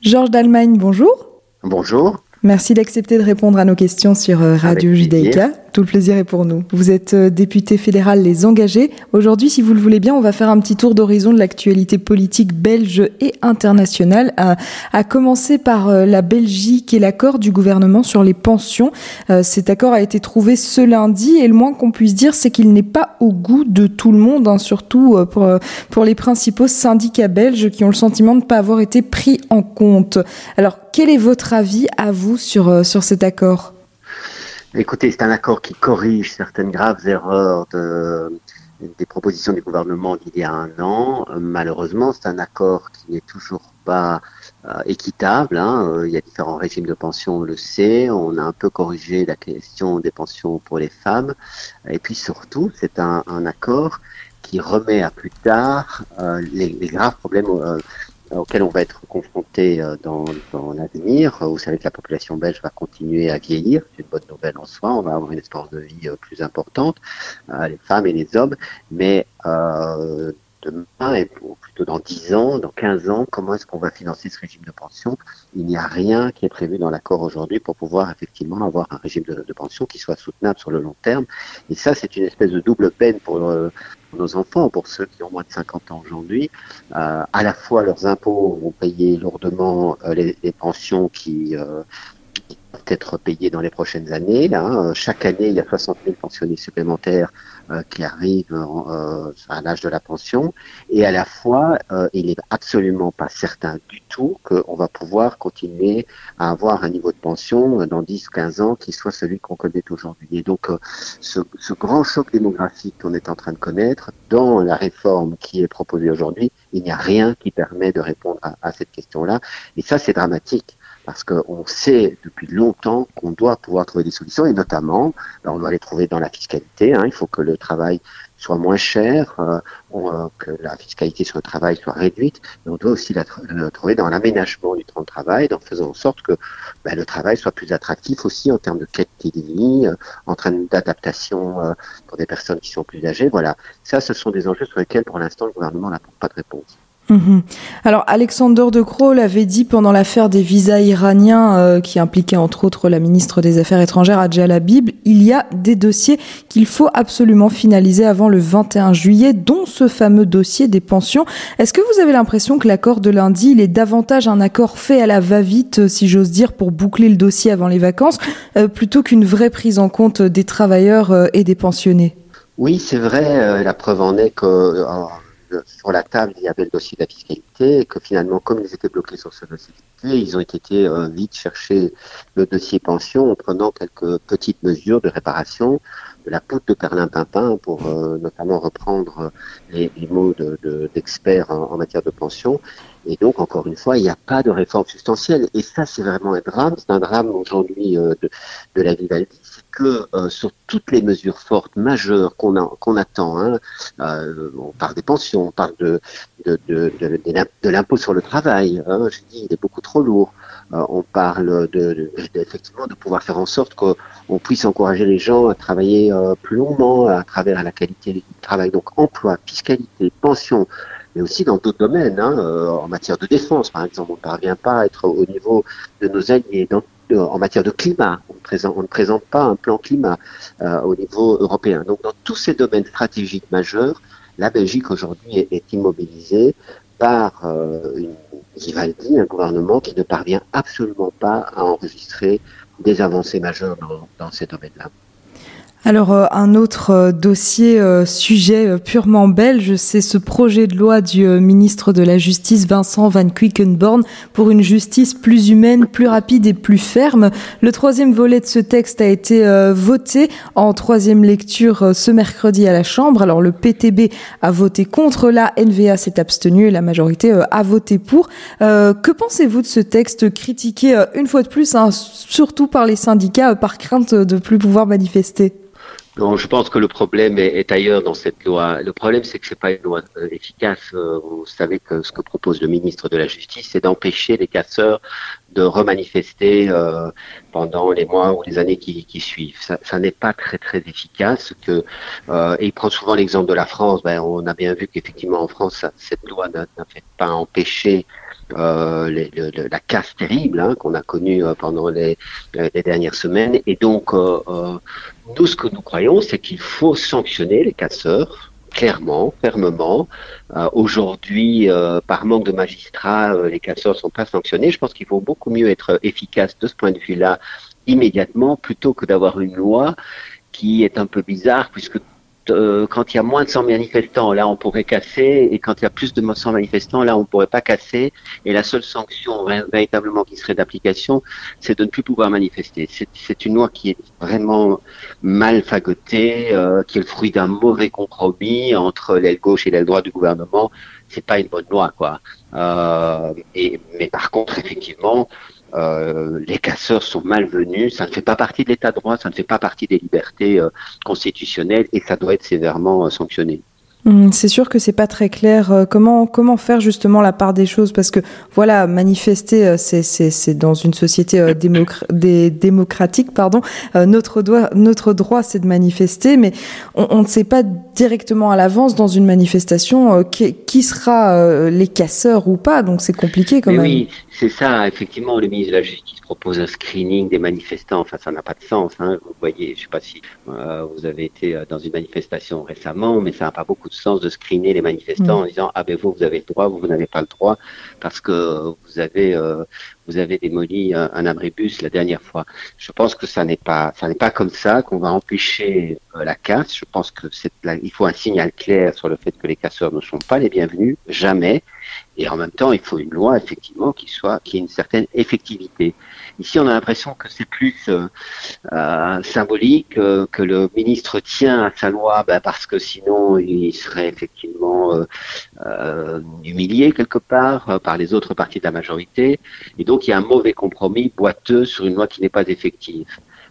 Georges d'Allemagne, bonjour. Bonjour. Merci d'accepter de répondre à nos questions sur Radio Judaïka. Tout le plaisir est pour nous. Vous êtes député fédéral Les Engagés. Aujourd'hui, si vous le voulez bien, on va faire un petit tour d'horizon de l'actualité politique belge et internationale, à commencer par la Belgique et l'accord du gouvernement sur les pensions. Cet accord a été trouvé ce lundi et le moins qu'on puisse dire, c'est qu'il n'est pas au goût de tout le monde, surtout pour les principaux syndicats belges qui ont le sentiment de ne pas avoir été pris en compte. Alors, quel est votre avis à vous sur cet accord ? Écoutez, c'est un accord qui corrige certaines graves erreurs des propositions du gouvernement d'il y a un an. Malheureusement, c'est un accord qui n'est toujours pas équitable. Il y a différents régimes de pension, on le sait. On a un peu corrigé la question des pensions pour les femmes. Et puis surtout, c'est un accord qui remet à plus tard les graves problèmes auxquels on va être confronté dans l'avenir. Vous savez que la population belge va continuer à vieillir, c'est une bonne nouvelle en soi, on va avoir une espérance de vie plus importante, les femmes et les hommes, mais demain, ou plutôt dans 10 ans, dans 15 ans, comment est-ce qu'on va financer ce régime de pension ? Il n'y a rien qui est prévu dans l'accord aujourd'hui pour pouvoir effectivement avoir un régime de pension qui soit soutenable sur le long terme. Et ça, c'est une espèce de double peine pour nos enfants, pour ceux qui ont moins de 50 ans aujourd'hui. À la fois, leurs impôts vont payer lourdement les pensions qui doivent être payées dans les prochaines années. Chaque année, il y a 60 000 pensionnés supplémentaires qui arrivent à l'âge de la pension. Et à la fois, il n'est absolument pas certain du tout qu'on va pouvoir continuer à avoir un niveau de pension dans 10-15 ans qui soit celui qu'on connaît aujourd'hui. Et donc, ce grand choc démographique qu'on est en train de connaître, dans la réforme qui est proposée aujourd'hui, il n'y a rien qui permet de répondre à cette question-là. Et ça, c'est dramatique. Parce qu'on sait depuis longtemps qu'on doit pouvoir trouver des solutions, et notamment, on doit les trouver dans la fiscalité. Il faut que le travail soit moins cher, que la fiscalité sur le travail soit réduite, mais on doit aussi le trouver dans l'aménagement du temps de travail, en faisant en sorte que le travail soit plus attractif aussi en termes de qualité de vie, en termes d'adaptation pour des personnes qui sont plus âgées. Voilà, ça, ce sont des enjeux sur lesquels, pour l'instant, le gouvernement n'apporte pas de réponse. Alors, Alexander De Croo l'avait dit pendant l'affaire des visas iraniens qui impliquait entre autres la ministre des Affaires étrangères Hadja Labib, il y a des dossiers qu'il faut absolument finaliser avant le 21 juillet, dont ce fameux dossier des pensions. Est-ce que vous avez l'impression que l'accord de lundi, il est davantage un accord fait à la va-vite, si j'ose dire, pour boucler le dossier avant les vacances, plutôt qu'une vraie prise en compte des travailleurs et des pensionnés ? Oui, c'est vrai, la preuve en est que sur la table, il y avait le dossier de la fiscalité et que finalement, comme ils étaient bloqués sur ce dossier de fiscalité, ils ont été vite chercher le dossier pension en prenant quelques petites mesures de réparation, de la poudre de perlimpinpin pour notamment reprendre les mots d'experts en matière de pension. Et donc, encore une fois, il n'y a pas de réforme substantielle. Et ça, c'est vraiment un drame. C'est un drame aujourd'hui de la Vivaldi. C'est que sur toutes les mesures fortes, majeures qu'on attend, on parle des pensions, on parle de l'impôt sur le travail. Je dis, il est beaucoup trop lourd. On parle effectivement de pouvoir faire en sorte qu'on puisse encourager les gens à travailler plus longuement à travers la qualité du travail. Donc, emploi, fiscalité, pension, mais aussi dans d'autres domaines, en matière de défense, par exemple. On ne parvient pas à être au niveau de nos alliés. En matière de climat, on ne présente pas un plan climat au niveau européen. Donc, dans tous ces domaines stratégiques majeurs, la Belgique aujourd'hui est immobilisée par une Vivaldi, un gouvernement qui ne parvient absolument pas à enregistrer des avancées majeures dans ces domaines-là. Alors, un autre sujet purement belge, c'est ce projet de loi du ministre de la Justice, Vincent Van Quickenborne, pour une justice plus humaine, plus rapide et plus ferme. Le troisième volet de ce texte a été voté en troisième lecture ce mercredi à la Chambre. Alors, le PTB a voté contre, la NVA s'est abstenue et la majorité a voté pour. Que pensez-vous de ce texte critiqué une fois de plus, surtout par les syndicats, par crainte de plus pouvoir manifester ? Non, je pense que le problème est ailleurs dans cette loi. Le problème, c'est que c'est pas une loi efficace. Vous savez que ce que propose le ministre de la Justice, c'est d'empêcher les casseurs de remanifester pendant les mois ou les années qui suivent. Ça n'est pas très très efficace. Et il prend souvent l'exemple de la France. On a bien vu qu'effectivement en France, cette loi n'a pas empêché la casse terrible qu'on a connue pendant les dernières semaines. Et donc, nous, ce que nous croyons, c'est qu'il faut sanctionner les casseurs, clairement, fermement. Aujourd'hui, par manque de magistrats, les casseurs ne sont pas sanctionnés. Je pense qu'il faut beaucoup mieux être efficace de ce point de vue-là immédiatement, plutôt que d'avoir une loi qui est un peu bizarre, puisque quand il y a moins de 100 manifestants, là on pourrait casser, et quand il y a plus de 100 manifestants, là on ne pourrait pas casser, et la seule sanction véritablement qui serait d'application, c'est de ne plus pouvoir manifester. C'est une loi qui est vraiment mal fagotée, qui est le fruit d'un mauvais compromis entre l'aile gauche et l'aile droite du gouvernement. C'est pas une bonne loi, quoi. Mais par contre, effectivement, les casseurs sont malvenus, ça ne fait pas partie de l'état de droit, ça ne fait pas partie des libertés constitutionnelles et ça doit être sévèrement sanctionné. C'est sûr que c'est pas très clair. Comment faire justement la part des choses, parce que voilà, manifester, c'est dans une société démocratique, pardon. Notre droit, c'est de manifester, mais on ne sait pas directement à l'avance dans une manifestation qui sera les casseurs ou pas. Donc c'est compliqué quand même. Oui, c'est ça. Effectivement, le ministre de la Justice propose un screening des manifestants. Enfin, ça n'a pas de sens. Vous voyez, je ne sais pas si vous avez été dans une manifestation récemment, mais ça n'a pas beaucoup de sens de screener les manifestants en disant vous avez le droit, vous n'avez pas le droit parce que vous avez démoli un abribus la dernière fois. Je pense que ça n'est pas comme ça qu'on va empêcher la casse. Je pense que il faut un signal clair sur le fait que les casseurs ne sont pas les bienvenus, jamais. Et en même temps, il faut une loi, effectivement, qui ait une certaine effectivité. Ici, on a l'impression que c'est plus symbolique, que le ministre tient à sa loi, parce que sinon, il serait effectivement humilié quelque part par les autres partis de la majorité. Et donc, il y a un mauvais compromis boiteux sur une loi qui n'est pas effective.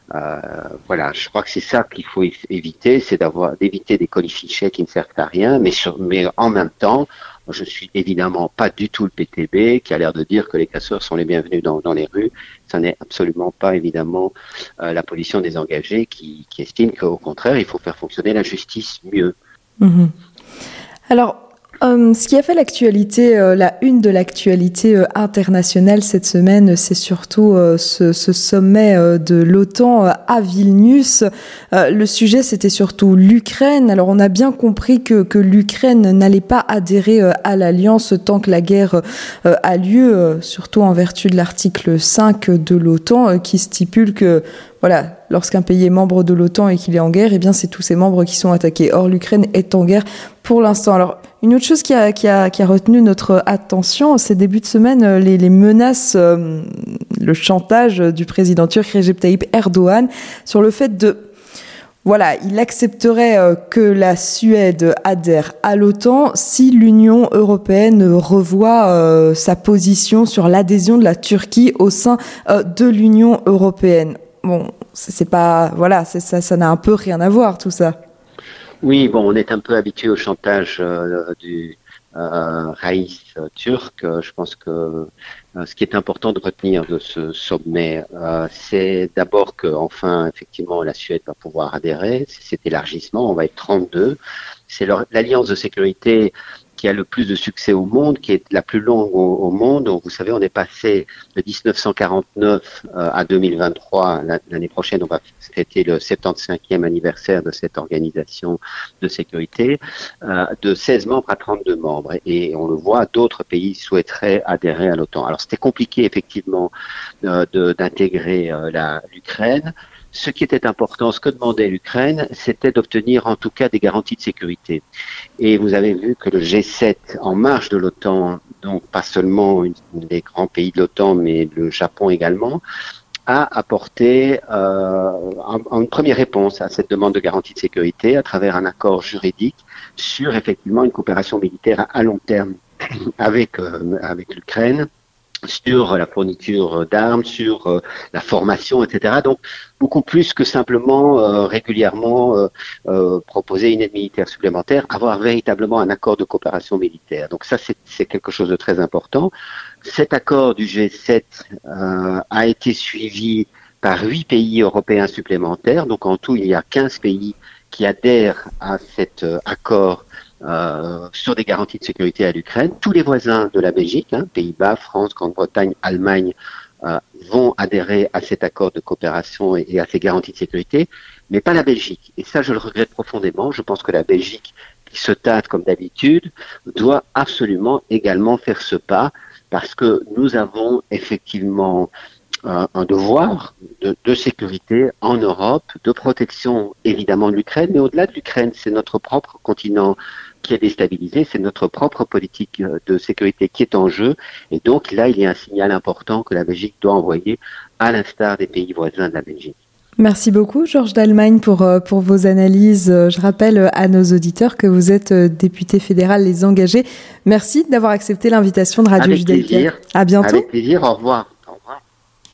Voilà, je crois que c'est ça qu'il faut éviter, c'est d'éviter des colifichets qui ne servent à rien, mais en même temps, je suis évidemment pas du tout le PTB qui a l'air de dire que les casseurs sont les bienvenus dans les rues. Ça n'est absolument pas évidemment la position des engagés qui estiment qu'au contraire, il faut faire fonctionner la justice mieux. Mmh. Alors, ce qui a fait l'actualité, la une de l'actualité internationale cette semaine, c'est surtout ce sommet de l'OTAN à Vilnius. Le sujet, c'était surtout l'Ukraine. Alors, on a bien compris que l'Ukraine n'allait pas adhérer à l'Alliance tant que la guerre a lieu, surtout en vertu de l'article 5 de l'OTAN qui stipule que voilà, lorsqu'un pays est membre de l'OTAN et qu'il est en guerre, eh bien, c'est tous ses membres qui sont attaqués. Or, l'Ukraine est en guerre pour l'instant. Alors, une autre chose qui a retenu notre attention, ces débuts de semaine, les menaces, le chantage du président turc Recep Tayyip Erdogan sur le fait voilà, il accepterait que la Suède adhère à l'OTAN si l'Union européenne revoit sa position sur l'adhésion de la Turquie au sein de l'Union européenne. Bon, c'est pas, voilà, ça n'a un peu rien à voir, tout ça. Oui, bon, on est un peu habitué au chantage du Raïs turc. Je pense que ce qui est important de retenir de ce sommet, c'est d'abord que, enfin, effectivement, la Suède va pouvoir adhérer. C'est cet élargissement, on va être 32. C'est l'alliance de sécurité qui a le plus de succès au monde, qui est la plus longue au monde. Donc, vous savez, on est passé de 1949 à 2023. L'année prochaine, on va fêter le 75e anniversaire de cette organisation de sécurité, de 16 membres à 32 membres. Et on le voit, d'autres pays souhaiteraient adhérer à l'OTAN. Alors, c'était compliqué, effectivement, d'intégrer l'Ukraine. Ce qui était important, ce que demandait l'Ukraine, c'était d'obtenir en tout cas des garanties de sécurité. Et vous avez vu que le G7, en marge de l'OTAN, donc pas seulement les grands pays de l'OTAN, mais le Japon également, a apporté une première réponse à cette demande de garantie de sécurité à travers un accord juridique sur effectivement une coopération militaire à long terme avec l'Ukraine, sur la fourniture d'armes, sur la formation, etc. Donc, beaucoup plus que simplement régulièrement proposer une aide militaire supplémentaire, avoir véritablement un accord de coopération militaire. Donc ça, c'est quelque chose de très important. Cet accord du G7 a été suivi par 8 pays européens supplémentaires. Donc en tout, il y a 15 pays qui adhèrent à cet accord sur des garanties de sécurité à l'Ukraine. Tous les voisins de la Belgique, Pays-Bas, France, Grande-Bretagne, Allemagne, vont adhérer à cet accord de coopération et à ces garanties de sécurité, mais pas la Belgique. Et ça, je le regrette profondément. Je pense que la Belgique, qui se tâte comme d'habitude, doit absolument également faire ce pas, parce que nous avons effectivement un devoir de sécurité en Europe, de protection évidemment de l'Ukraine, mais au-delà de l'Ukraine, c'est notre propre continent qui est déstabilisé, c'est notre propre politique de sécurité qui est en jeu, et donc là il y a un signal important que la Belgique doit envoyer, à l'instar des pays voisins de la Belgique. Merci beaucoup Georges d'Allemagne pour vos analyses. Je rappelle à nos auditeurs que vous êtes député fédéral Les Engagés. Merci d'avoir accepté l'invitation de Radio Judaïka. Avec plaisir. À bientôt. Avec plaisir, au revoir.